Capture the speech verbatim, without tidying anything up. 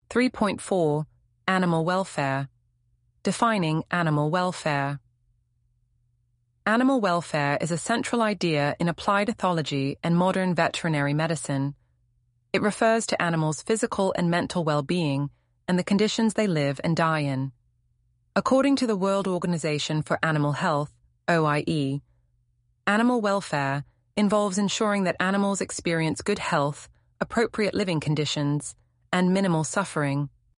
three point four. Animal welfare. Defining animal welfare. Animal welfare is a central idea in applied ethology and modern veterinary medicine. It refers to animals' physical and mental well-being and the conditions they live and die in. According to the World Organization for Animal Health, O I E, animal welfare involves ensuring that animals experience good health, appropriate living conditions, and minimal suffering.